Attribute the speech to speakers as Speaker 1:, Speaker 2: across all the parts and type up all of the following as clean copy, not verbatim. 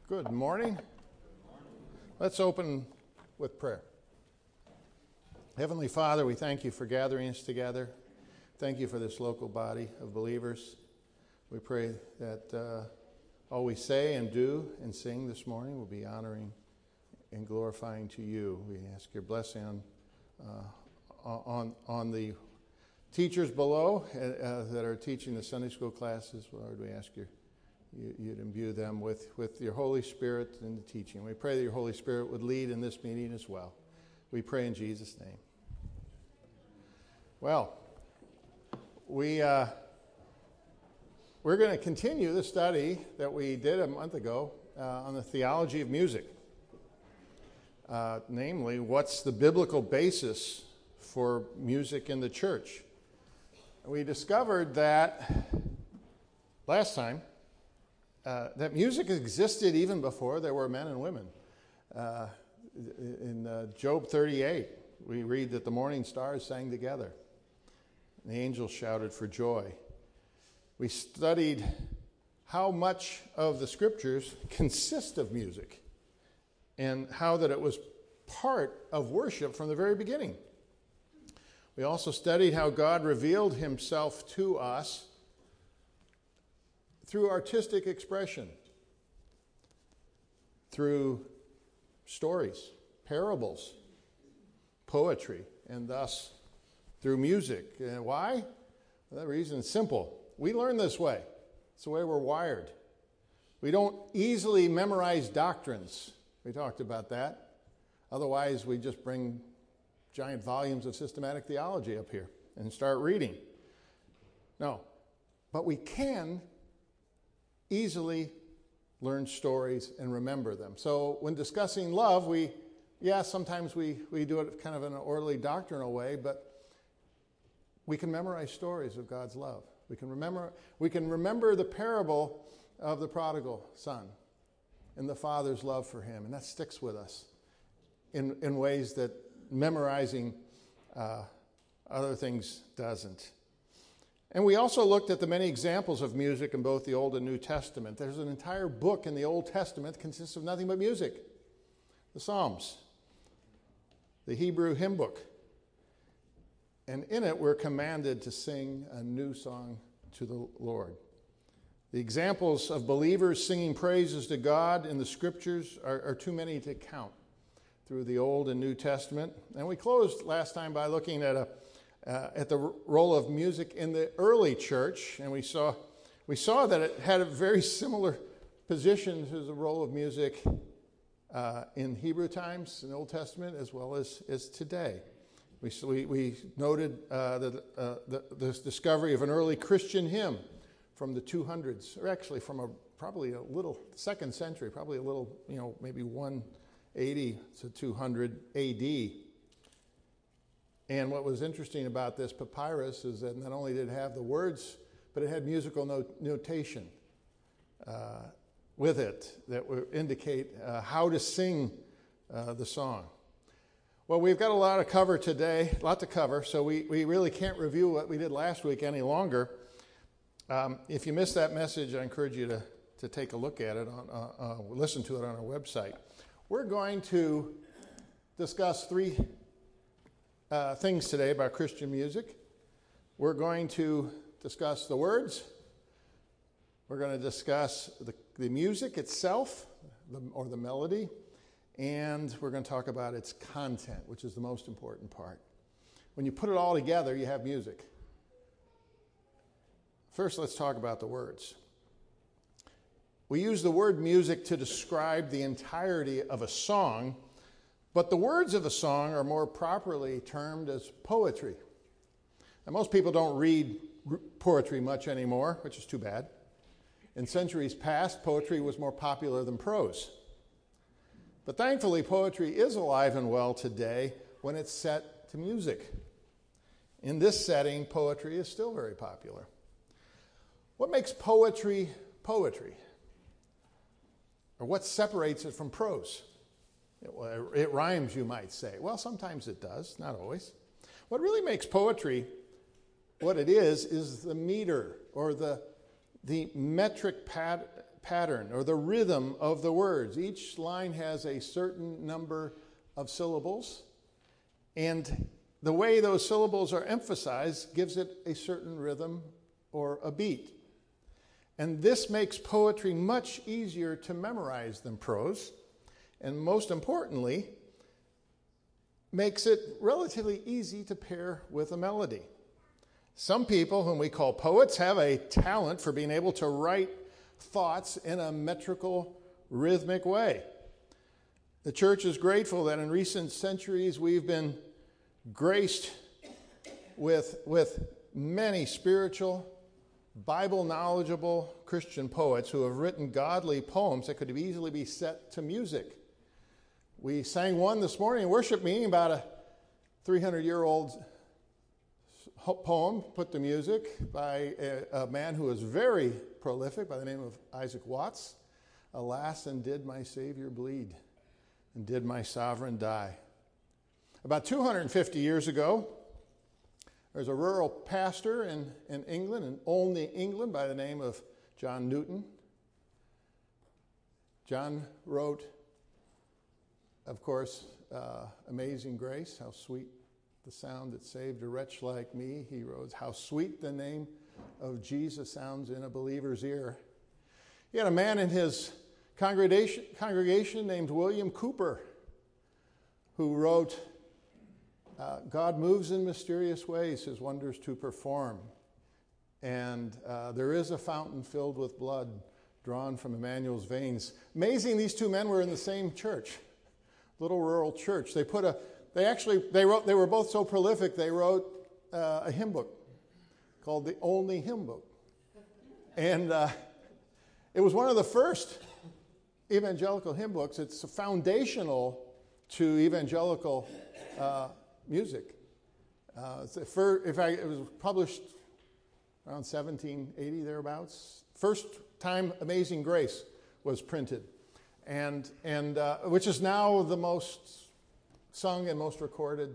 Speaker 1: Good morning. Let's open with prayer. Heavenly Father, we thank you for gathering us together. Thank you for this local body of believers. We pray that all we say and do and sing this morning will be honoring and glorifying to you. We ask your blessing on the teachers below that are teaching the Sunday school classes. Lord, we ask you'd imbue them with your Holy Spirit in the teaching. We pray that your Holy Spirit would lead in this meeting as well. We pray in Jesus' name. Well, we're going to continue the study that we did a month ago on the theology of music. Namely, what's the biblical basis for music in the church? We discovered that last time that music existed even before there were men and women. In Job 38, we read that the morning stars sang together, and the angels shouted for joy. We studied how much of the scriptures consist of music and how that it was part of worship from the very beginning. We also studied how God revealed himself to us through artistic expression, through stories, parables, poetry, and thus through music. Why? Well, the reason is simple. We learn this way. It's the way we're wired. We don't easily memorize doctrines. We talked about that. Otherwise, we just bring giant volumes of systematic theology up here and start reading. No, but we can easily learn stories and remember them. So when discussing love, sometimes we do it kind of in an orderly doctrinal way, but we can memorize stories of God's love. We can remember the parable of the prodigal son and the father's love for him, and that sticks with us in ways that memorizing other things doesn't. And we also looked at the many examples of music in both the Old and New Testament. There's an entire book in the Old Testament that consists of nothing but music. The Psalms, the Hebrew hymn book. And in it, we're commanded to sing a new song to the Lord. The examples of believers singing praises to God in the Scriptures are too many to count through the Old and New Testament. And we closed last time by looking at the role of music in the early church, and we saw that it had a very similar position to the role of music in Hebrew times in the Old Testament as well as today. We noted the discovery of an early Christian hymn from the 200s, or actually from probably a little second century, probably a little, maybe 180 to 200 A.D. And what was interesting about this papyrus is that not only did it have the words, but it had musical notation with it that would indicate how to sing the song. Well, we've got a lot to cover, so we really can't review what we did last week any longer. If you missed that message, I encourage you to take a look at it, listen to it on our website. We're going to discuss three things today about Christian music. We're going to discuss the words. We're going to discuss the music itself, or the melody. And we're going to talk about its content, which is the most important part. When you put it all together, you have music. First, let's talk about the words. We use the word music to describe the entirety of a song, but the words of a song are more properly termed as poetry. Now, most people don't read poetry much anymore, which is too bad. In centuries past, poetry was more popular than prose. But thankfully, poetry is alive and well today when it's set to music. In this setting, poetry is still very popular. What makes poetry poetry? Or what separates it from prose? It rhymes, you might say. Well, sometimes it does, not always. What really makes poetry what it is the meter, or the metric pattern or the rhythm of the words. Each line has a certain number of syllables, and the way those syllables are emphasized gives it a certain rhythm or a beat. And this makes poetry much easier to memorize than prose, and most importantly, makes it relatively easy to pair with a melody. Some people, whom we call poets, have a talent for being able to write thoughts in a metrical, rhythmic way. The church is grateful that in recent centuries we've been graced with many spiritual, Bible-knowledgeable Christian poets who have written godly poems that could easily be set to music. We sang one this morning in worship meeting about a 300-year-old poem put to music by a man who was very prolific by the name of Isaac Watts. Alas, and did my Savior bleed, and did my sovereign die. About 250 years ago, there's a rural pastor in England, in Olney, England, by the name of John Newton. John wrote, of course, Amazing Grace, how sweet the sound that saved a wretch like me. He wrote, how sweet the name of Jesus sounds in a believer's ear. He had a man in his congregation named William Cowper who wrote, God moves in mysterious ways his wonders to perform. And there is a fountain filled with blood drawn from Emmanuel's veins. Amazing, these two men were in the same church, little rural church. They were both so prolific, they wrote a hymn book called the Olney Hymn Book. And it was one of the first evangelical hymn books. It's foundational to evangelical music. It was published around 1780, thereabouts. First time Amazing Grace was printed, and which is now the most sung and most recorded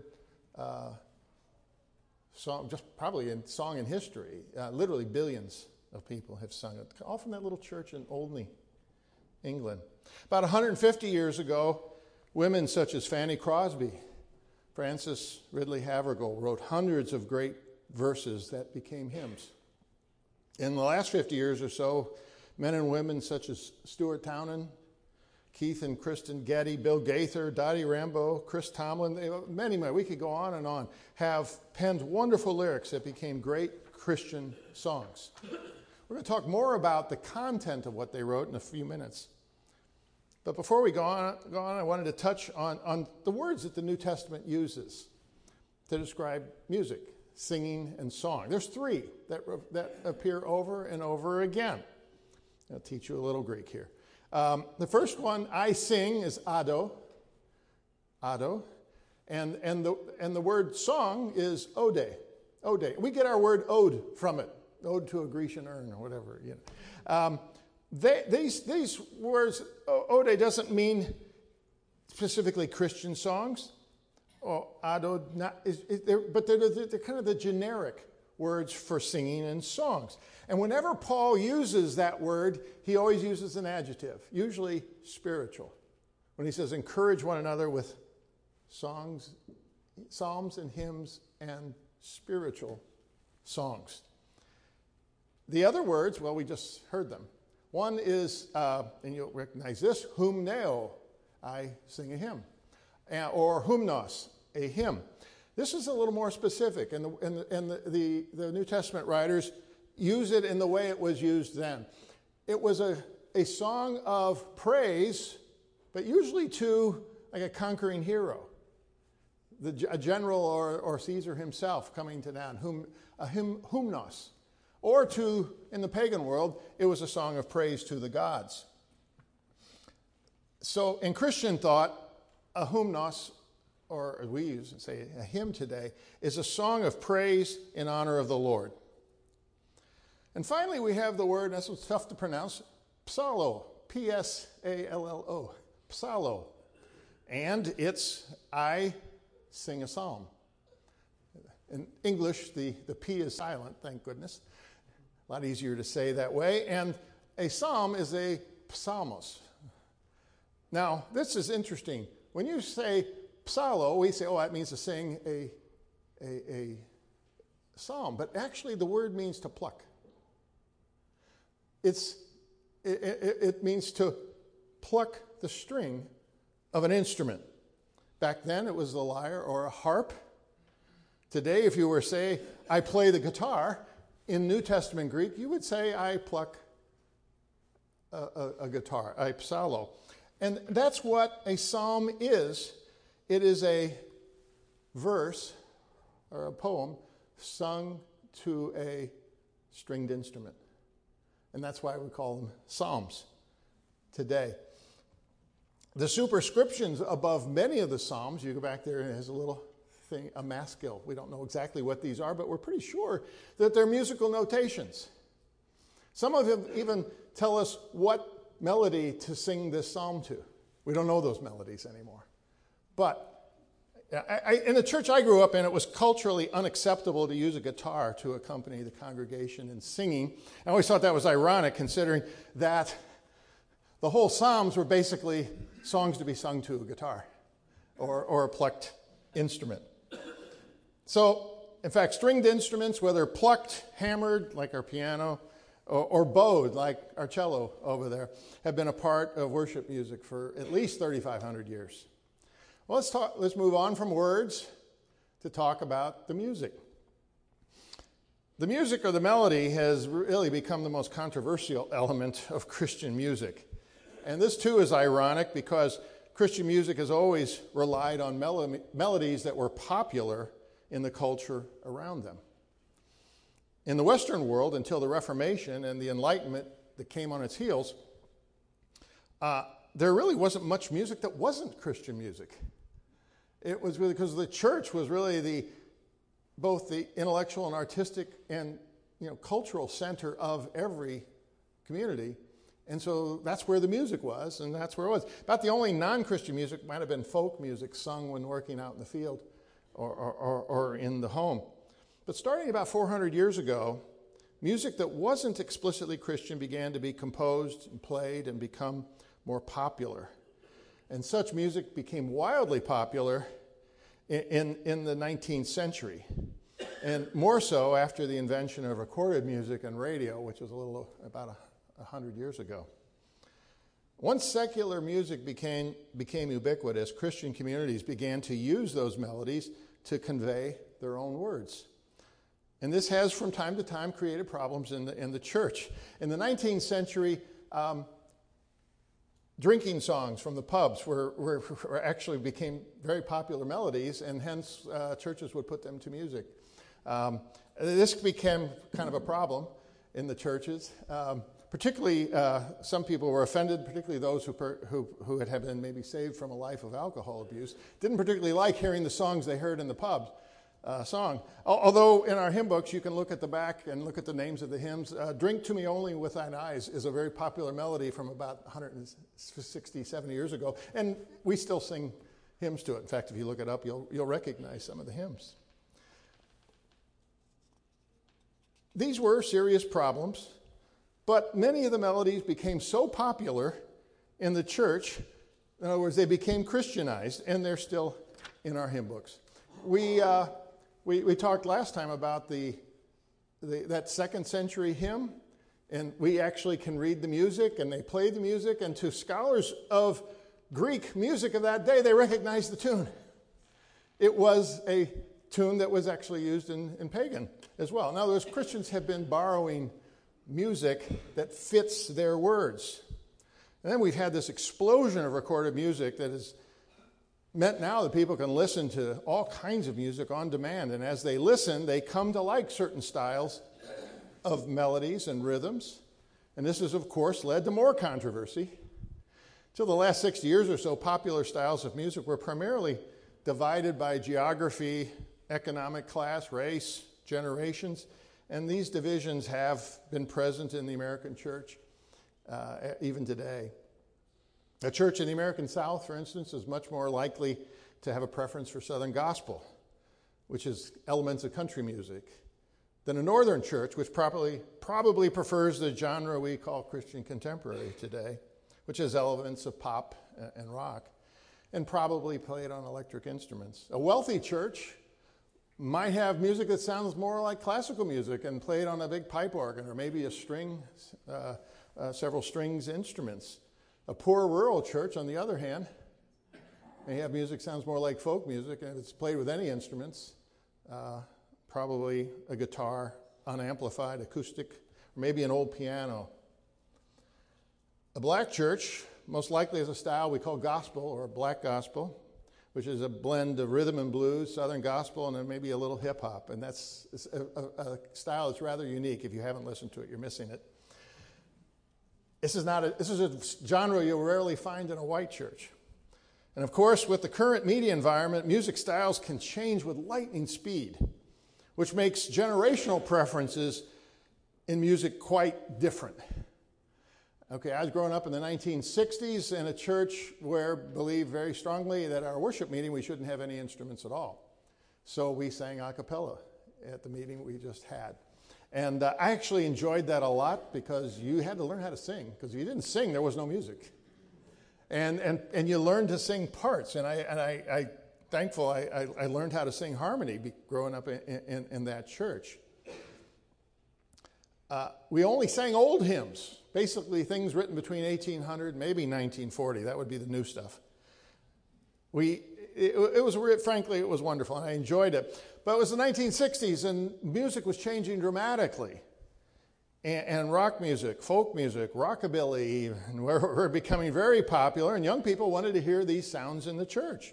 Speaker 1: song, just probably in song in history. Literally billions of people have sung it, all from that little church in Olney, England. About 150 years ago, women such as Fanny Crosby, Frances Ridley Havergal wrote hundreds of great verses that became hymns. In the last 50 years or so, men and women such as Stuart Townend, Keith and Kristen Getty, Bill Gaither, Dottie Rambo, Chris Tomlin, many, we could go on, have penned wonderful lyrics that became great Christian songs. We're going to talk more about the content of what they wrote in a few minutes. But before we go on, I wanted to touch on the words that the New Testament uses to describe music, singing, and song. There's three that appear over and over again. I'll teach you a little Greek here. The first one, I sing, is ado, and the word song is ode. We get our word ode from it, ode to a Grecian urn or whatever. These words, ode doesn't mean specifically Christian songs, or ado, but they're kind of the generic words for singing and songs. And whenever Paul uses that word, he always uses an adjective, usually spiritual. When he says, encourage one another with songs, psalms and hymns and spiritual songs. The other words, well, we just heard them. One is, and you'll recognize this, humneo, I sing a hymn, or humnos, a hymn. This is a little more specific, and the New Testament writers use it in the way it was used then. It was a song of praise, but usually to like a conquering hero, a general or Caesar himself coming to town, humnos. Or in the pagan world, it was a song of praise to the gods. So in Christian thought, a humnos, or as we use to say a hymn today, is a song of praise in honor of the Lord. And finally, we have the word, that's what's tough to pronounce, psallo, P-S-A-L-L-O, psallo. And it's, I sing a psalm. In English, the P is silent, thank goodness. A lot easier to say that way. And a psalm is a psalmos. Now, this is interesting. When you say psallo, we say, oh, that means to sing a psalm. But actually, the word means to pluck. It means to pluck the string of an instrument. Back then, it was the lyre or a harp. Today, if you were to say, I play the guitar, in New Testament Greek, you would say, I pluck a guitar, I psallo. And that's what a psalm is. It is a verse or a poem sung to a stringed instrument. And that's why we call them psalms today. The superscriptions above many of the psalms, you go back there and it has a little thing, a maskil. We don't know exactly what these are, but we're pretty sure that they're musical notations. Some of them even tell us what melody to sing this psalm to. We don't know those melodies anymore. But in the church I grew up in, it was culturally unacceptable to use a guitar to accompany the congregation in singing. I always thought that was ironic, considering that the whole psalms were basically songs to be sung to a guitar or a plucked instrument. So, in fact, stringed instruments, whether plucked, hammered, like our piano, or bowed, like our cello over there, have been a part of worship music for at least 3,500 years. Well, let's move on from words to talk about the music. The music or the melody has really become the most controversial element of Christian music. And this too is ironic because Christian music has always relied on melodies that were popular in the culture around them. In the Western world, until the Reformation and the Enlightenment that came on its heels, there really wasn't much music that wasn't Christian music. It was really because the church was really both the intellectual and artistic and cultural center of every community. And so that's where the music was, and that's where it was. About the only non-Christian music might have been folk music sung when working out in the field or in the home. But starting about 400 years ago, music that wasn't explicitly Christian began to be composed and played and become more popular. And such music became wildly popular in the 19th century, and more so after the invention of recorded music and radio, which was about 100 years ago. Once secular music became ubiquitous, Christian communities began to use those melodies to convey their own words. And this has, from time to time, created problems in the church. In the 19th century, drinking songs from the pubs were actually became very popular melodies, and hence churches would put them to music. This became kind of a problem in the churches. Particularly, some people were offended, particularly those who had been maybe saved from a life of alcohol abuse, didn't particularly like hearing the songs they heard in the pub song. Although in our hymn books, you can look at the back and look at the names of the hymns. Drink to Me Only with Thine Eyes is a very popular melody from about 160, 70 years ago, and we still sing hymns to it. In fact, if you look it up, you'll recognize some of the hymns. These were serious problems, but many of the melodies became so popular in the church, in other words, they became Christianized, and they're still in our hymn books. We talked last time about that second century hymn, and we actually can read the music, and they played the music, and to scholars of Greek music of that day, they recognized the tune. It was a tune that was actually used in pagan as well. In other words, Christians have been borrowing music that fits their words. And then we've had this explosion of recorded music that has meant now that people can listen to all kinds of music on demand. And as they listen, they come to like certain styles of melodies and rhythms. And this has, of course, led to more controversy. Till the last 60 years or so, popular styles of music were primarily divided by geography, economic class, race, generations. And these divisions have been present in the American church even today. A church in the American South, for instance, is much more likely to have a preference for Southern gospel, which is elements of country music, than a northern church, which probably prefers the genre we call Christian contemporary today, which has elements of pop and rock, and probably played on electric instruments. A wealthy church might have music that sounds more like classical music and played on a big pipe organ or maybe a string, several strings instruments. A poor rural church, on the other hand, may have music that sounds more like folk music, and if it's played with any instruments, probably a guitar, unamplified, acoustic, or maybe an old piano. A black church most likely is a style we call gospel or black gospel, which is a blend of rhythm and blues, southern gospel, and then maybe a little hip hop. And that's a style that's rather unique. If you haven't listened to it, you're missing it. This is a genre you'll rarely find in a white church. And of course, with the current media environment, music styles can change with lightning speed, which makes generational preferences in music quite different. Okay, I was growing up in the 1960s in a church where believed very strongly that our worship meeting we shouldn't have any instruments at all. So we sang a cappella at the meeting we just had. And I actually enjoyed that a lot because you had to learn how to sing. Because if you didn't sing, there was no music. And you learned to sing parts. And I thankful I learned how to sing harmony growing up in that church. We only sang old hymns, basically things written between 1800 maybe 1940. That would be the new stuff. Frankly, it was wonderful, and I enjoyed it. But it was the 1960s, and music was changing dramatically. And rock music, folk music, rockabilly were becoming very popular, and young people wanted to hear these sounds in the church.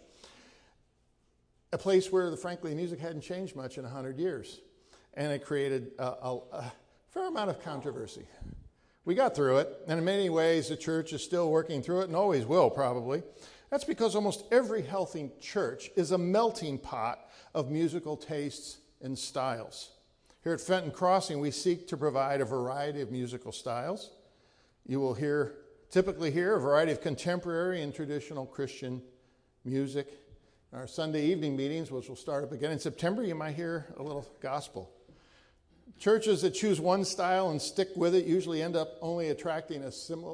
Speaker 1: A place where, frankly, music hadn't changed much in 100 years. And it created a fair amount of controversy. We got through it, and in many ways the church is still working through it and always will probably. That's because almost every healthy church is a melting pot of musical tastes and styles. Here at Fenton Crossing, we seek to provide a variety of musical styles. You will typically hear a variety of contemporary and traditional Christian music. In our Sunday evening meetings, which will start up again in September, you might hear a little gospel. Churches that choose one style and stick with it usually end up only attracting a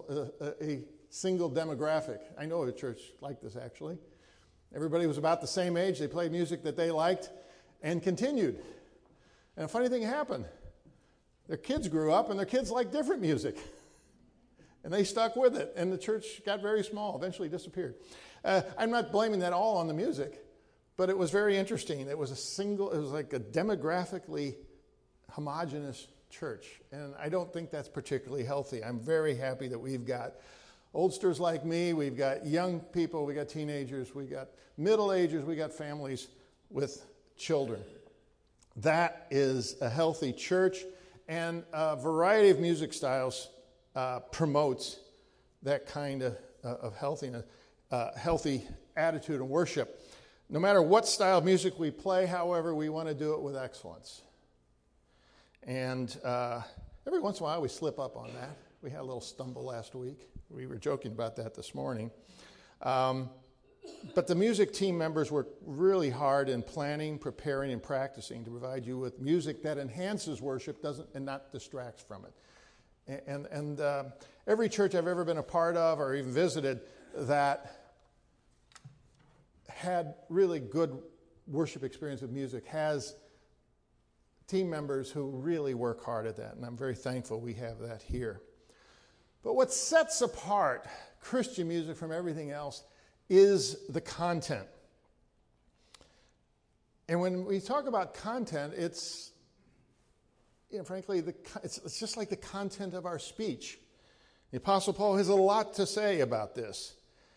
Speaker 1: single demographic. I know a church like this, actually. Everybody was about the same age. They played music that they liked and continued. And a funny thing happened. Their kids grew up, and their kids liked different music. And they stuck with it, and the church got very small, eventually disappeared. I'm not blaming that all on the music, but it was very interesting. It was like a demographically homogenous church, and I don't think that's particularly healthy. I'm very happy that we've got oldsters like me, we've got young people, we got teenagers, we got middle agers, we got families with children. That is a healthy church, and a variety of music styles promotes that kind of healthiness, healthy attitude and worship. No matter what style of music we play, however, we want to do it with excellence. And every once in a while we slip up on that. We had a little stumble last week. We were joking about that this morning. But the music team members work really hard in planning, preparing, and practicing to provide you with music that enhances worship and not distracts from it. And every church I've ever been a part of or even visited that had really good worship experience with music has team members who really work hard at that, and I'm very thankful we have that here. But what sets apart Christian music from everything else is the content. And when we talk about content, it's, frankly, it's just like the content of our speech. The Apostle Paul has a lot to say about this.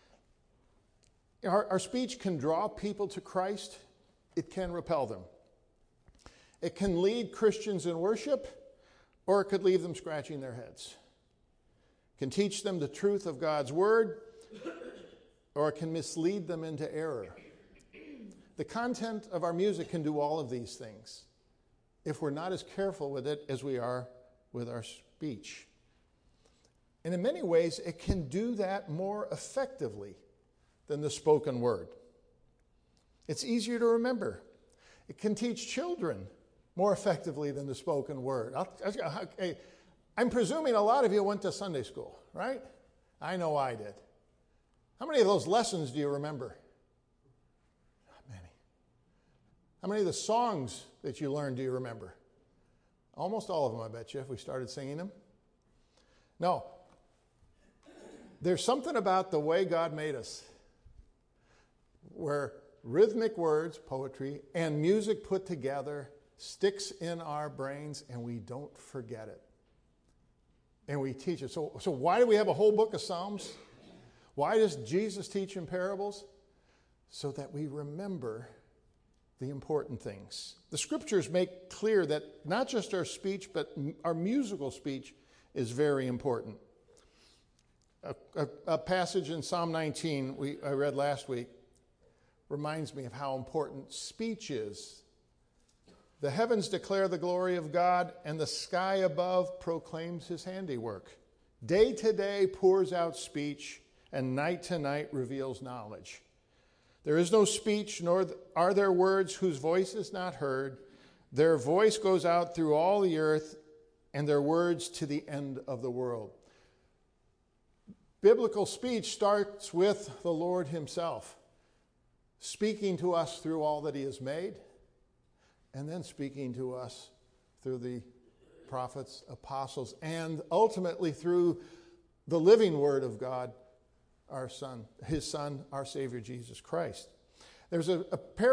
Speaker 1: Our speech can draw people to Christ. It can repel them. It can lead Christians in worship, or it could leave them scratching their heads. It can teach them the truth of God's word, or it can mislead them into error. The content of our music can do all of these things if we're not as careful with it as we are with our speech. And in many ways, it can do that more effectively than the spoken word. It's easier to remember. It can teach children more effectively than the spoken word. I'm presuming a lot of you went to Sunday school, right? I know I did. How many of those lessons do you remember? Not many. How many of the songs that you learned do you remember? Almost all of them, I bet you, if we started singing them. No. There's something about the way God made us where rhythmic words, poetry, and music put together sticks in our brains and we don't forget it. And we teach it. So why do we have a whole book of Psalms? Why does Jesus teach in parables? So that we remember the important things. The scriptures make clear that not just our speech, but our musical speech is very important. A passage in Psalm 19 I read last week reminds me of how important speech is. The heavens declare the glory of God, and the sky above proclaims his handiwork. Day to day pours out speech, and night to night reveals knowledge. There is no speech, nor are there words whose voice is not heard. Their voice goes out through all the earth, and their words to the end of the world. Biblical speech starts with the Lord himself, speaking to us through all that he has made, and then speaking to us through the prophets, apostles, and ultimately through the living word of God, our Son, his Son, our Savior, Jesus Christ. There's a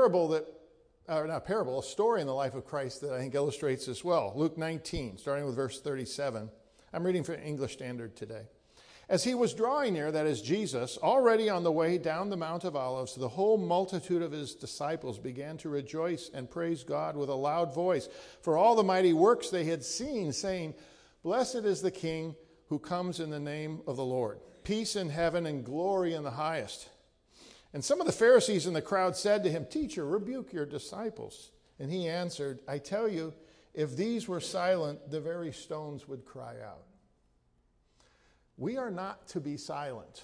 Speaker 1: story in the life of Christ that I think illustrates this well. Luke 19, starting with verse 37. I'm reading from English Standard today. As he was drawing near, that is Jesus, already on the way down the Mount of Olives, the whole multitude of his disciples began to rejoice and praise God with a loud voice for all the mighty works they had seen, saying, "Blessed is the King who comes in the name of the Lord. Peace in heaven and glory in the highest." And some of the Pharisees in the crowd said to him, "Teacher, rebuke your disciples." And he answered, "I tell you, if these were silent, the very stones would cry out." We are not to be silent.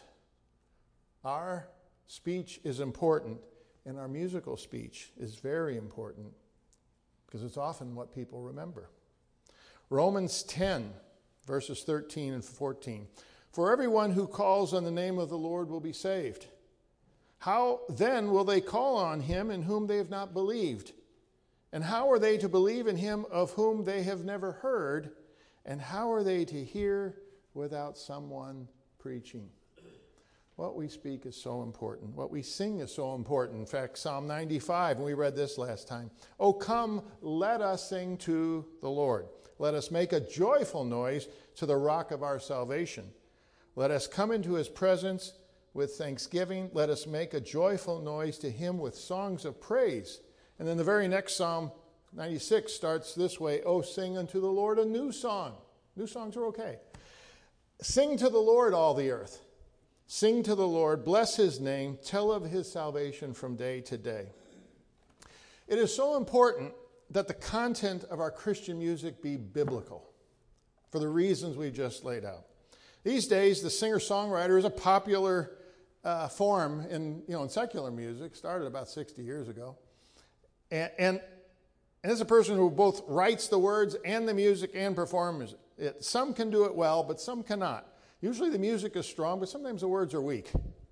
Speaker 1: Our speech is important, and our musical speech is very important because it's often what people remember. Romans 10, verses 13 and 14. For everyone who calls on the name of the Lord will be saved. How then will they call on him in whom they have not believed? And how are they to believe in him of whom they have never heard? And how are they to hear without someone preaching? What we speak is so important. What we sing is so important. In fact, Psalm 95, and we read this last time. Oh, come, let us sing to the Lord. Let us make a joyful noise to the rock of our salvation. Let us come into his presence with thanksgiving. Let us make a joyful noise to him with songs of praise. And then the very next Psalm, 96, starts this way. Oh, sing unto the Lord a new song. New songs are okay. Sing to the Lord, all the earth. Sing to the Lord, bless his name, tell of his salvation from day to day. It is so important that the content of our Christian music be biblical for the reasons we just laid out. These days, the singer-songwriter is a popular form in secular music, started about 60 years ago. And as a person who both writes the words and the music and performs it, some can do it well, but some cannot. Usually the music is strong, but sometimes the words are weak.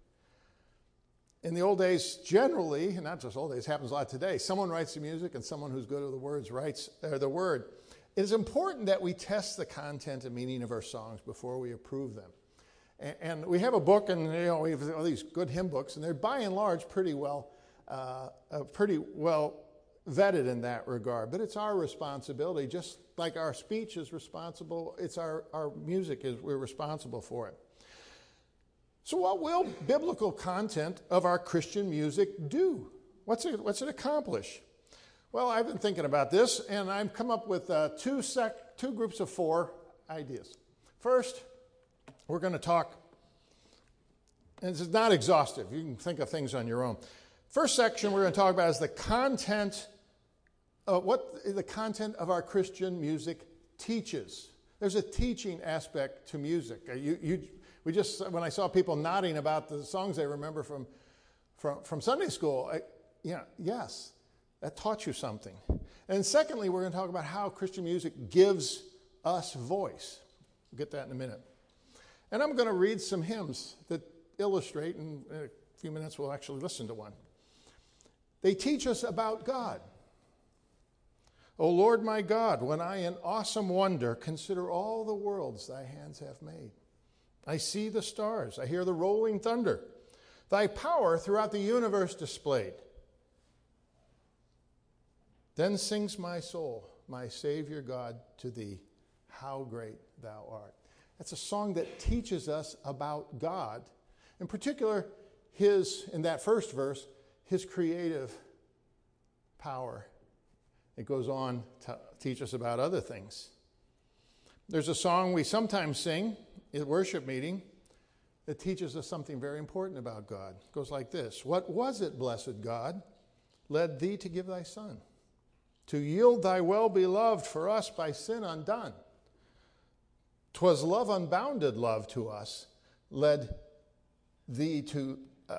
Speaker 1: In the old days, generally, and not just old days, happens a lot today, someone writes the music and someone who's good at the words writes the word. It is important that we test the content and meaning of our songs before we approve them. And we have a book, and we have all these good hymn books, and they're by and large pretty well vetted in that regard. But it's our responsibility, just like our speech is responsible, it's our music we're responsible for it. So what will biblical content of our Christian music do? What's it accomplish? Well, I've been thinking about this, and I've come up with two groups of 4 ideas. First, we're going to talk, and this is not exhaustive. You can think of things on your own. First section we're going to talk about is the content of our Christian music teaches. There's a teaching aspect to music. When I saw people nodding about the songs they remember from Sunday school, yes, That taught you something. And secondly, we're going to talk about how Christian music gives us voice. We'll get that in a minute. And I'm going to read some hymns that illustrate, and in a few minutes we'll actually listen to one. They teach us about God. O Lord my God, when I in awesome wonder consider all the worlds thy hands have made, I see the stars, I hear the rolling thunder, thy power throughout the universe displayed. Then sings my soul, my Savior God, to thee, how great thou art. That's a song that teaches us about God, in particular, in that first verse, his creative power. It goes on to teach us about other things. There's a song we sometimes sing at worship meeting that teaches us something very important about God. It goes like this. What was it, blessed God, led thee to give thy Son, to yield thy well-beloved for us by sin undone? 'Twas love unbounded love to us led thee to...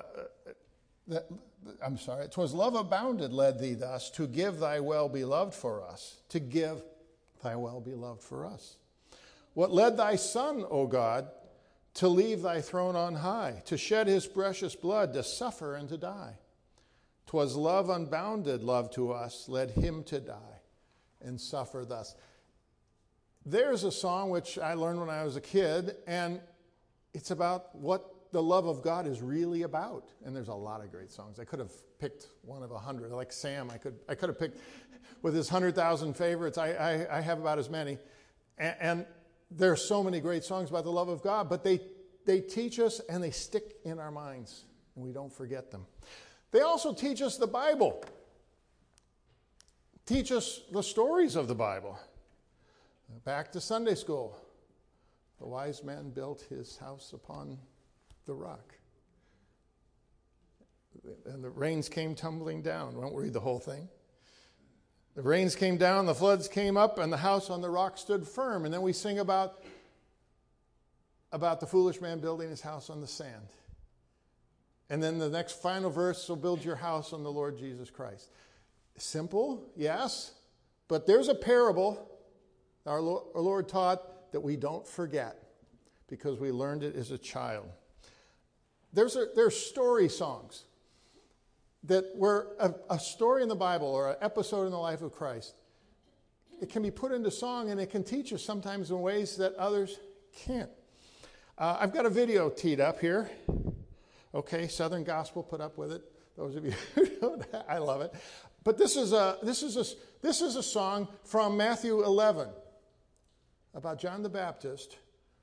Speaker 1: 'Twas love abounded led thee thus to give thy well-beloved for us, to give thy well-beloved for us. What led thy Son, O God, to leave thy throne on high, to shed his precious blood, to suffer and to die? 'Twas love unbounded love to us led him to die and suffer thus. There's a song which I learned when I was a kid, and it's about what the love of God is really about. And there's a lot of great songs. I could have picked one of 100. Like Sam, I could have picked with his 100,000 favorites. I have about as many. And there are so many great songs about the love of God, but they teach us and they stick in our minds, and we don't forget them. They also teach us the Bible. Teach us the stories of the Bible. Back to Sunday school. The wise man built his house upon the rock. And the rains came tumbling down. Won't read the whole thing. The rains came down, the floods came up, and the house on the rock stood firm. And then we sing about the foolish man building his house on the sand. And then the next final verse will build your house on the Lord Jesus Christ. Simple, yes, but there's a parable our Lord taught that we don't forget because we learned it as a child. There's story songs that were a story in the Bible or an episode in the life of Christ. It can be put into song, and it can teach us sometimes in ways that others can't. I've got a video teed up here. Okay, Southern Gospel put up with it. Those of you who know that, I love it. But this is a song from Matthew 11 about John the Baptist,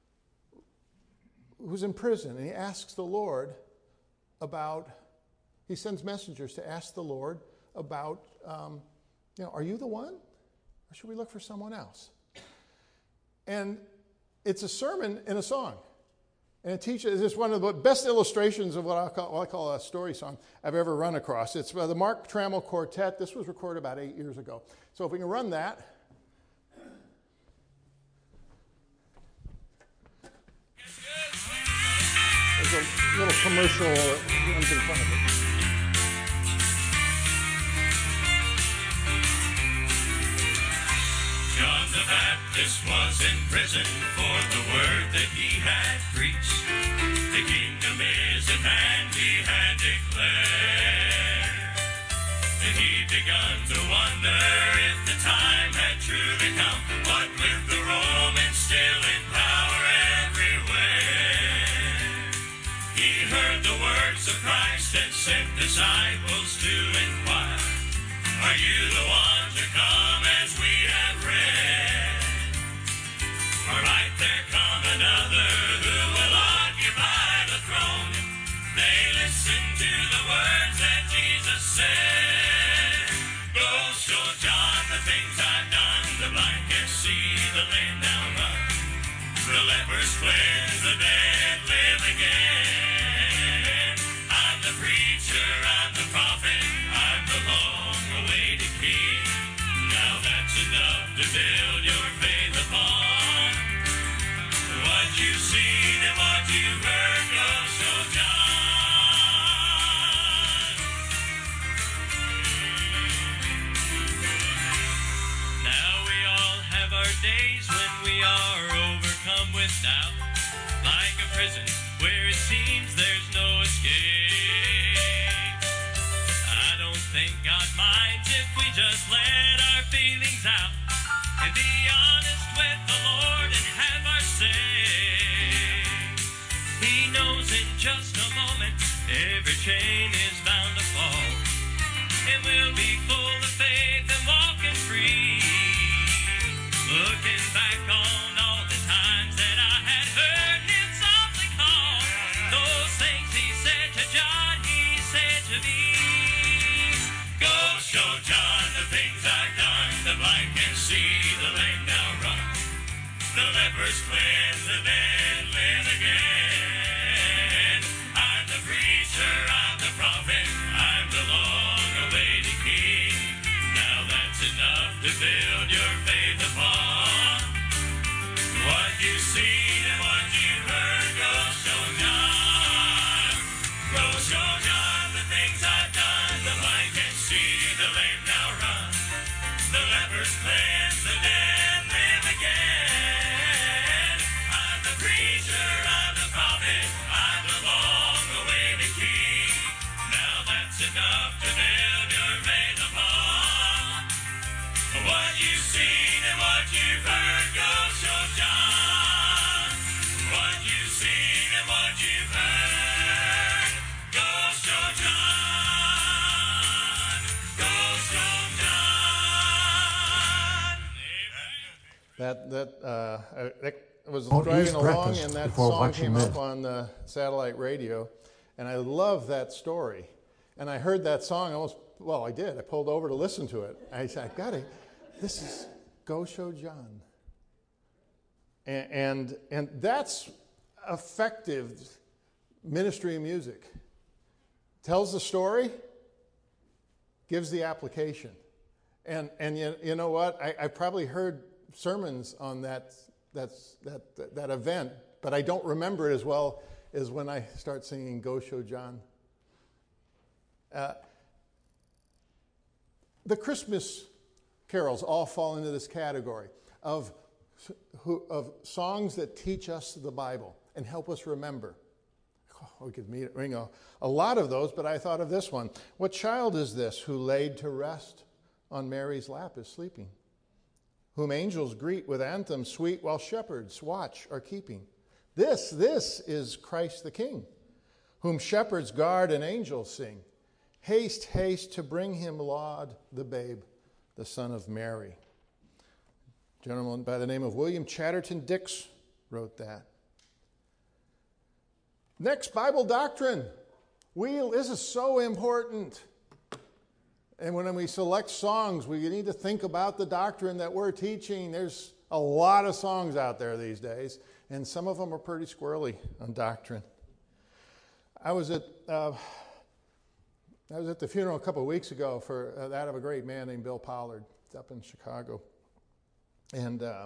Speaker 1: who's in prison, and he asks the Lord about, he sends messengers to ask the Lord about, are you the one? Or should we look for someone else? And it's a sermon in a song. And it teaches, it's one of the best illustrations of what I call a story song I've ever run across. It's by the Mark Trammell Quartet. This was recorded about 8 years ago. So if we can run that. There's a little commercial that runs in front of it.
Speaker 2: John the Baptist was in prison for the word that he had preached. The kingdom is at hand, he had declared. And he'd begun to wonder if the time had truly come, what with the Romans still in power everywhere. He heard the words of Christ and sent disciples to inquire, are you the one to come as we have read? Or might there come another who will occupy the throne? They listened to the words that Jesus said. Go show John the things I've done. The blind can see, the lame now run. The lepers cleanse, the dead live again. I'm the preacher, I'm the prophet, I'm the long-awaited king. Now that's enough to build your faith upon. What you've seen and what you've heard, go show John. Every chain is bound to fall, and we'll be full of faith and walking free. Looking back on all the times that I had heard him softly call, those things he said to John, he said to me. Go show John the things I've done, the blind can see, the lame now run, the lepers cleanse, the dead live again. I'm the preacher, I'm the prophet, I'm the long-awaited king. Now that's enough to build your faith upon. What you've seen and what you've heard, go show John. Go show John the things I've done. The blind can see, the lame now run, the lepers cleanse, the dead live again. I'm the preacher, I'm the prophet, I'm the long-awaited king. Now that's enough to build your faith upon. What you've seen and what you've heard, go show John. What you've seen and what you've heard, go show John. Go show John.
Speaker 1: That was
Speaker 3: Don't
Speaker 1: driving
Speaker 3: use
Speaker 1: along,
Speaker 3: breakfast
Speaker 1: and that
Speaker 3: before
Speaker 1: song
Speaker 3: watching
Speaker 1: came up
Speaker 3: this.
Speaker 1: on the satellite radio, and I love that story. And I heard that song I did. I pulled over to listen to it. I said, I got it. This is Go Show John. And that's effective ministry of music. Tells the story, gives the application. And you know what? I probably heard sermons on that event, but I don't remember it as well as when I start singing Go Show John. The Christmas carols all fall into this category of songs that teach us the Bible and help us remember. We could ring a lot of those, but I thought of this one. What child is this who laid to rest on Mary's lap is sleeping, whom angels greet with anthems sweet while shepherds watch are keeping? This is Christ the King, whom shepherds guard and angels sing. Haste, haste to bring him laud, the babe, the Son of Mary. A gentleman by the name of William Chatterton Dix wrote that. Next, Bible doctrine. This is so important. And when we select songs, we need to think about the doctrine that we're teaching. There's a lot of songs out there these days, and some of them are pretty squirrely on doctrine. I was at the funeral a couple of weeks ago for that of a great man named Bill Pollard. It's up in Chicago. And I'm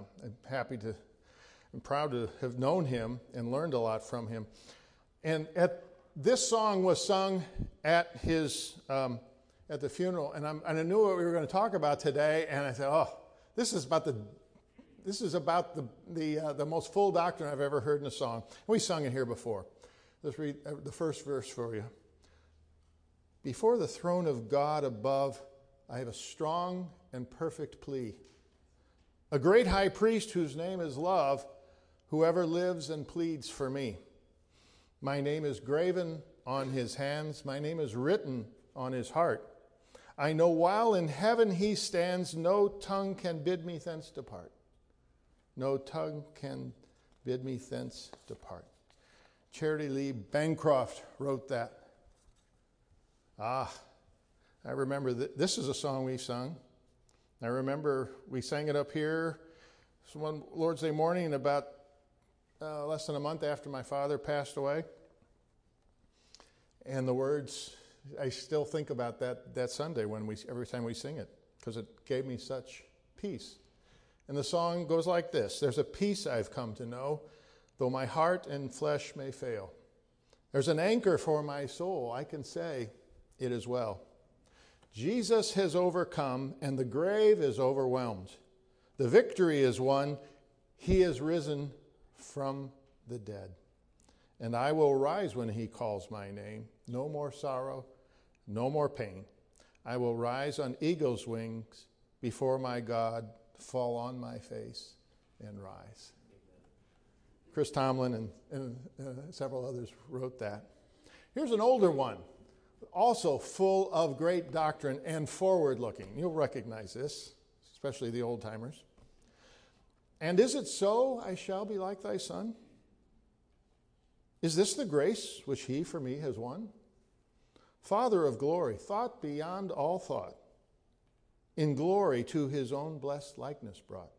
Speaker 1: proud to have known him and learned a lot from him. And this song was sung at his at the funeral, and I knew what we were going to talk about today. And I said, this is about the most full doctrine I've ever heard in a song. We sung it here before. Let's read the first verse for you. Before the throne of God above, I have a strong and perfect plea. A great high priest whose name is love, whoever lives and pleads for me. My name is graven on his hands. My name is written on his heart. I know while in heaven he stands, no tongue can bid me thence depart. No tongue can bid me thence depart. Charity Lee Bancroft wrote that. I remember this is a song we sung. I remember we sang it up here one Lord's Day morning about less than a month after my father passed away. And the words, I still think about that Sunday every time we sing it, because it gave me such peace. And the song goes like this. There's a peace I've come to know, though my heart and flesh may fail. There's an anchor for my soul. I can say it is well. Jesus has overcome, and the grave is overwhelmed. The victory is won. He is risen from the dead. And I will rise when he calls my name. No more sorrow, no more pain. I will rise on eagle's wings before my God, fall on my face and rise. Chris Tomlin and several others wrote that. Here's an older one, also full of great doctrine and forward-looking. You'll recognize this, especially the old-timers. And is it so I shall be like thy Son? Is this the grace which he for me has won? Father of glory, thought beyond all thought, in glory to his own blessed likeness brought.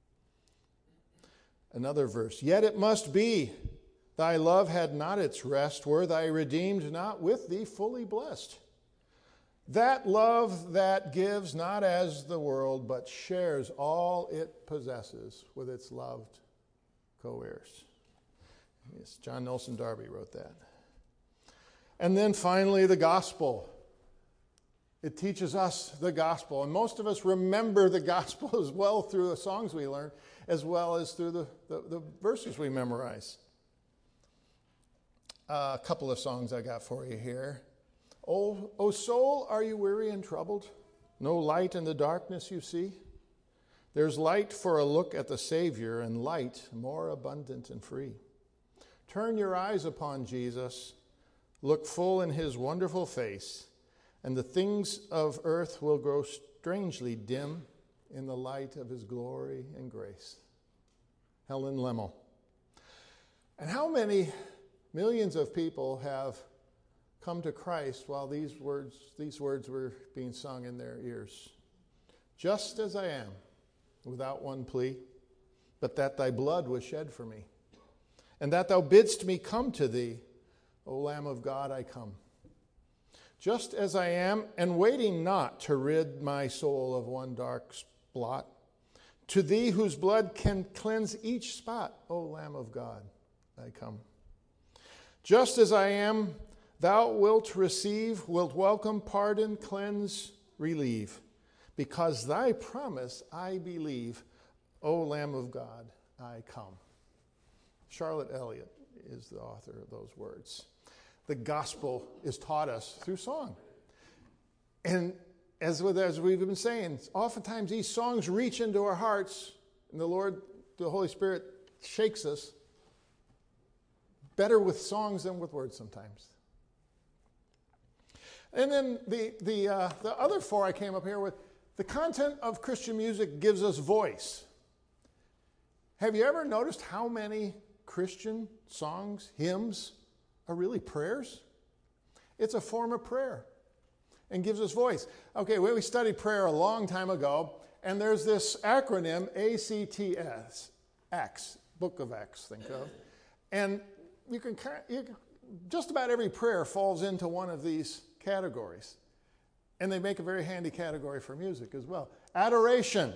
Speaker 1: Another verse, yet it must be, thy love had not its rest, were thy redeemed not with thee fully blessed. That love that gives not as the world, but shares all it possesses with its loved co-heirs. Yes, John Nelson Darby wrote that. And then finally, the gospel. It teaches us the gospel. And most of us remember the gospel as well through the songs we learn, as well as through the verses we memorize. A couple of songs I got for you here. O soul, are you weary and troubled? No light in the darkness you see? There's light for a look at the Savior, and light more abundant and free. Turn your eyes upon Jesus, look full in his wonderful face, and the things of earth will grow strangely dim in the light of his glory and grace. Helen Lemmel. And how many millions of people have come to Christ while these words were being sung in their ears? Just as I am, without one plea, but that thy blood was shed for me, and that thou bidst me come to thee, O Lamb of God, I come. Just as I am, and waiting not to rid my soul of one dark blot, to thee whose blood can cleanse each spot, O Lamb of God, I come. Just as I am, thou wilt receive, wilt welcome, pardon, cleanse, relieve. Because thy promise I believe, O Lamb of God, I come. Charlotte Elliott is the author of those words. The gospel is taught us through song. And as we've been saying, oftentimes these songs reach into our hearts, and the Lord, the Holy Spirit, shakes us better with songs than with words sometimes. And then the other four I came up here with, the content of Christian music gives us voice. Have you ever noticed how many Christian songs, hymns, are really prayers? It's a form of prayer and gives us voice. Okay, we studied prayer a long time ago, and there's this acronym, ACTS, Acts, Book of Acts, think of. And just about every prayer falls into one of these categories. And they make a very handy category for music as well. Adoration.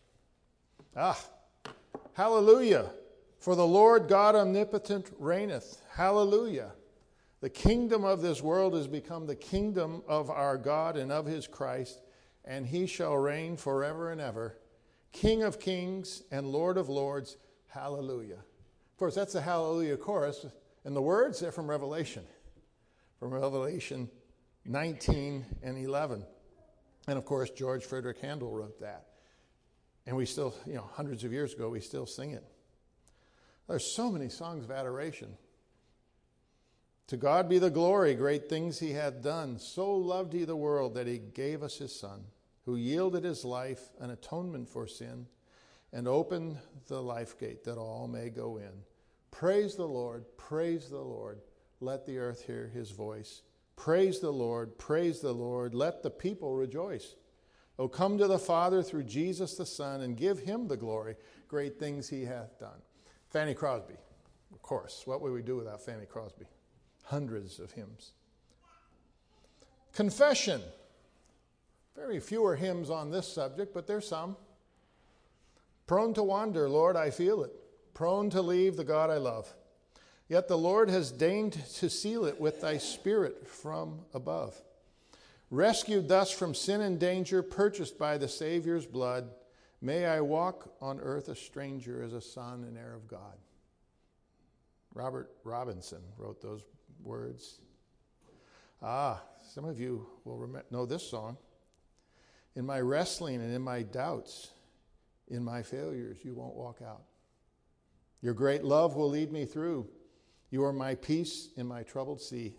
Speaker 1: Hallelujah. For the Lord God omnipotent reigneth. Hallelujah. The kingdom of this world has become the kingdom of our God and of his Christ, and he shall reign forever and ever. King of kings and Lord of lords. Hallelujah. Of course, that's the Hallelujah chorus. And the words, they're from Revelation. From Revelation 19 and 11. And of course, George Frederick Handel wrote that. And we still, hundreds of years ago, we still sing it. There's so many songs of adoration. To God be the glory, great things he hath done. So loved he the world that he gave us his Son, who yielded his life an atonement for sin, and opened the life gate that all may go in. Praise the Lord, let the earth hear his voice. Praise the Lord, let the people rejoice. O come to the Father through Jesus the Son, and give him the glory, great things he hath done. Fanny Crosby, of course. What would we do without Fanny Crosby? Hundreds of hymns. Confession. Very fewer hymns on this subject, but there's some. Prone to wander, Lord, I feel it. Prone to leave the God I love. Yet the Lord has deigned to seal it with thy Spirit from above. Rescued thus from sin and danger, purchased by the Savior's blood, may I walk on earth a stranger as a son and heir of God. Robert Robinson wrote those words. Some of you will know this song. In my wrestling and in my doubts, in my failures, you won't walk out. Your great love will lead me through. You are my peace in my troubled sea.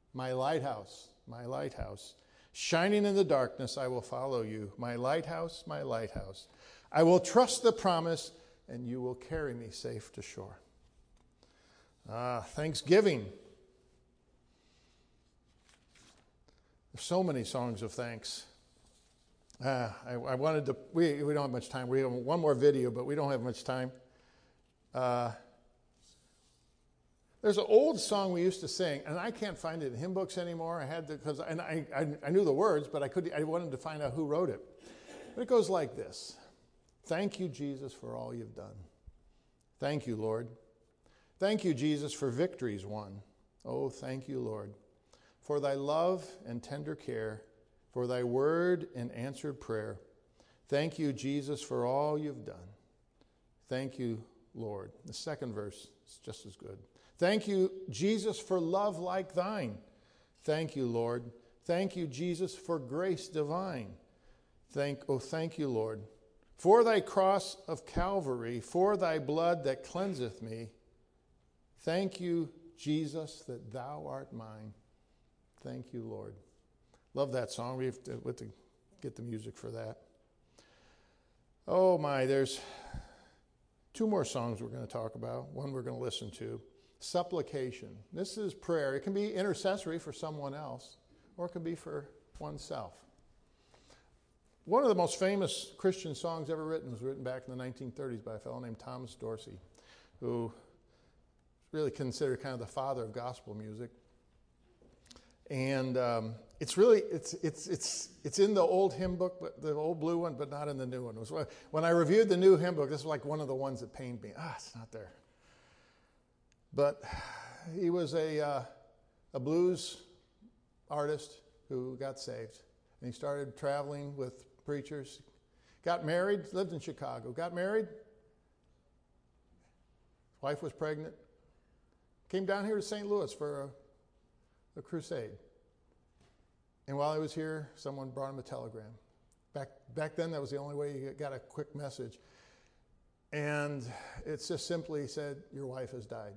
Speaker 1: My lighthouse, my lighthouse. Shining in the darkness, I will follow you. My lighthouse, my lighthouse. I will trust the promise, and you will carry me safe to shore. Thanksgiving. There's so many songs of thanks. I wanted to, we don't have much time. We have one more video, but we don't have much time. There's an old song we used to sing, and I can't find it in hymn books anymore. I had to, because I knew the words, but I wanted to find out who wrote it. But it goes like this. Thank you, Jesus, for all you've done. Thank you, Lord. Thank you, Jesus, for victories won. Oh, thank you, Lord, for thy love and tender care, for thy word and answered prayer. Thank you, Jesus, for all you've done. Thank you, Lord. The second verse is just as good. Thank you, Jesus, for love like thine. Thank you, Lord. Thank you, Jesus, for grace divine. Thank you, Lord, for thy cross of Calvary, for thy blood that cleanseth me. Thank you, Jesus, that thou art mine. Thank you, Lord. Love that song. We have to get the music for that. Oh my, there's two more songs we're going to talk about. One we're going to listen to. Supplication. This is prayer. It can be intercessory for someone else, or it can be for oneself. One of the most famous Christian songs ever written was written back in the 1930s by a fellow named Thomas Dorsey, who really considered kind of the father of gospel music. And it's in the old hymn book, but the old blue one, but not in the new one. It was when I reviewed the new hymn book, this was like one of the ones that pained me. It's not there. But he was a blues artist who got saved. And he started traveling with preachers. Got married, lived in Chicago. Got married. His wife was pregnant. Came down here to St. Louis for a crusade. And while he was here, someone brought him a telegram. Back then, that was the only way you got a quick message. And it just simply said, your wife has died.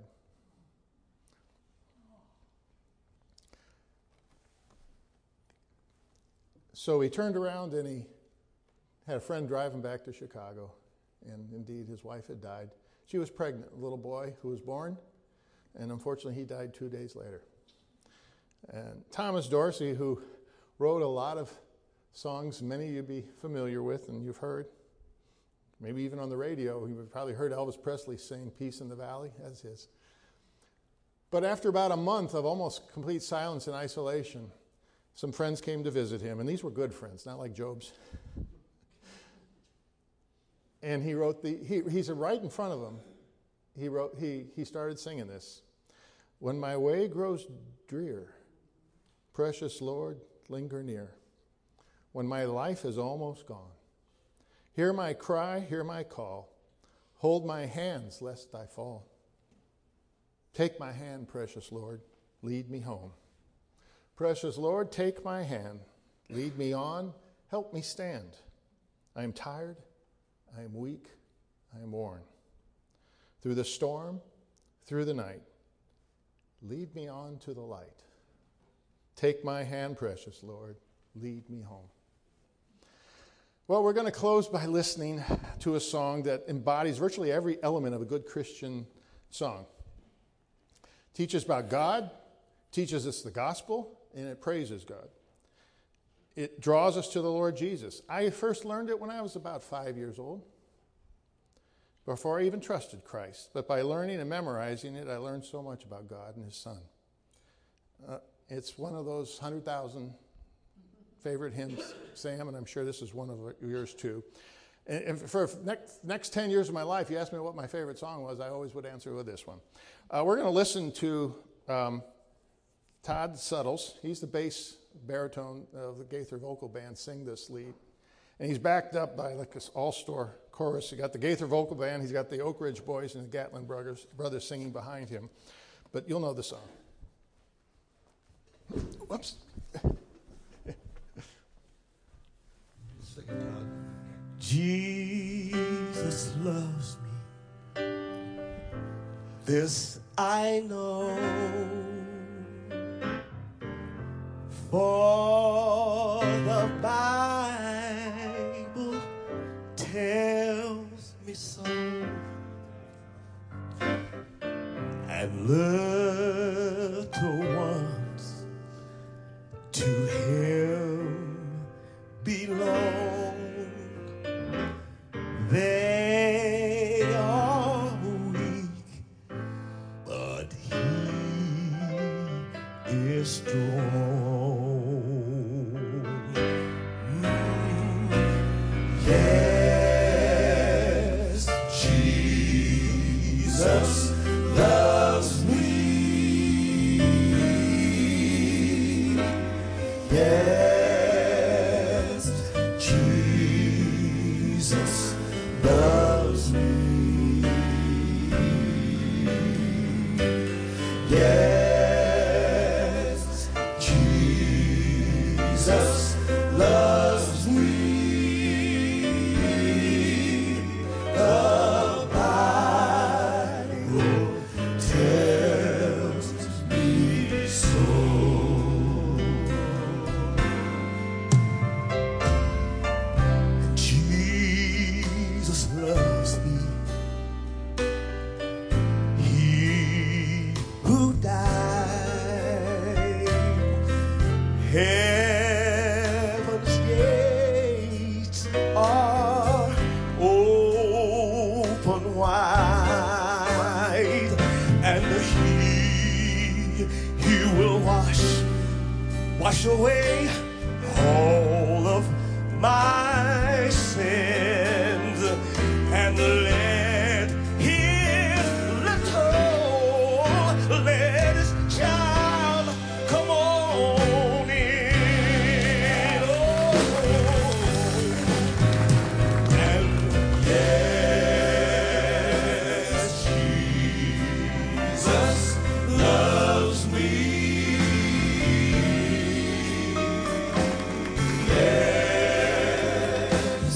Speaker 1: So he turned around and he had a friend drive him back to Chicago. And indeed, his wife had died. She was pregnant, a little boy who was born. And unfortunately, he died 2 days later. And Thomas Dorsey, who wrote a lot of songs many of you be familiar with and you've heard, maybe even on the radio, you've probably heard Elvis Presley sing Peace in the Valley, as his. But after about a month of almost complete silence and isolation, some friends came to visit him, and these were good friends, not like Job's. And he wrote he's right in front of them. He started singing this. When my way grows drear, precious Lord, linger near. When my life is almost gone, hear my cry, hear my call. Hold my hands lest I fall. Take my hand, precious Lord, lead me home. Precious Lord, take my hand, lead me on, help me stand. I am tired, I am weak, I am worn. Through the storm, through the night, lead me on to the light. Take my hand, precious Lord, lead me home. Well, we're going to close by listening to a song that embodies virtually every element of a good Christian song. Teaches about God, teaches us the gospel, and it praises God. It draws us to the Lord Jesus. I first learned it when I was about 5 years old, before I even trusted Christ. But by learning and memorizing it, I learned so much about God and His Son. It's one of those 100,000 favorite hymns, Sam, and I'm sure this is one of yours too. And for next 10 years of my life, you asked me what my favorite song was, I always would answer with this one. We're going to listen to Todd Suttles. He's the bass baritone of the Gaither Vocal Band, sing this lead. And he's backed up by like this all-star chorus. You got the Gaither Vocal Band, he's got the Oak Ridge Boys and the Gatlin brothers singing behind him. But you'll know the song. Whoops.
Speaker 3: Sing it, Todd. Jesus loves me. This I know. For the Bible tells me so. And little ones to him belong. They are weak, but he is strong. Yes, Jesus loves me. Yes, Jesus loves me. Yes, Jesus loves me. The Bible tells me so. Jesus loves me. He who died, heaven's gates are open wide, and he will wash away all of my sins, and let his child come on in. Oh, and yes, Jesus loves me. Yes,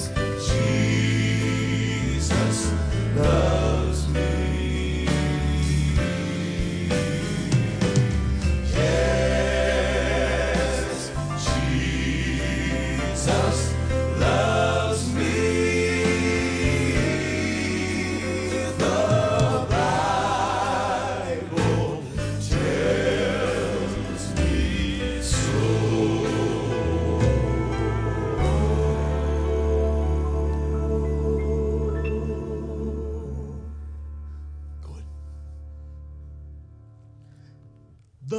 Speaker 3: Jesus loves me. Yes, Jesus loves me. The Bible tells me so. Good. The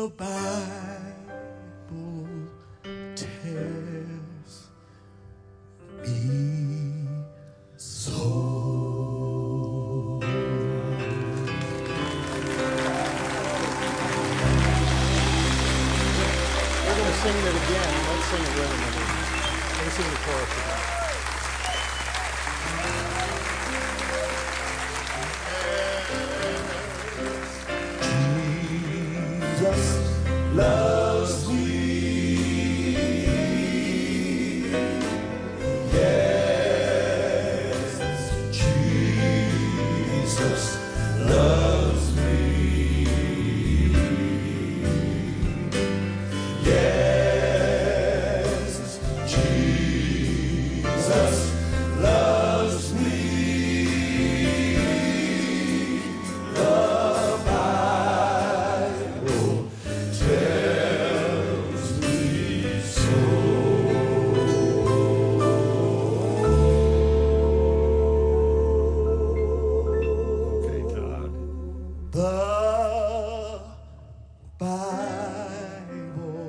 Speaker 3: Bible tells me so.
Speaker 1: We're going to sing it again. Let's sing it with him. Let's sing the chorus again.
Speaker 3: Jesus loves me. Yes, Jesus loves me. Yes, Jesus loves me. The Bible tells me so.
Speaker 1: Okay, God.
Speaker 3: The Bible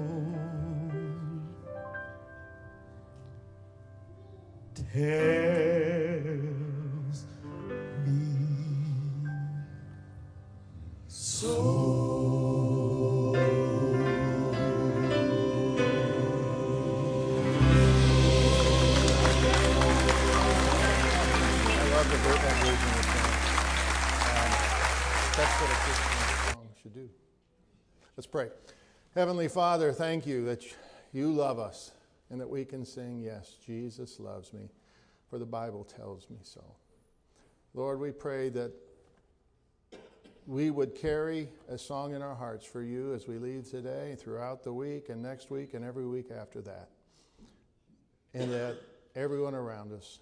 Speaker 3: tells me so.
Speaker 1: I love that version of the song. That's what a Christian song should do. Let's pray. Heavenly Father, thank you that you love us and that we can sing, yes, Jesus loves me, for the Bible tells me so. Lord, we pray that we would carry a song in our hearts for you as we leave today, throughout the week, and next week, and every week after that. And that everyone around us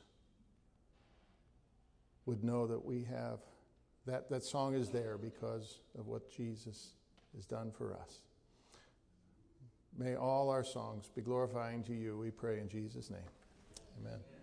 Speaker 1: would know that we have, that song is there because of what Jesus has done for us. May all our songs be glorifying to you, we pray in Jesus' name. Amen.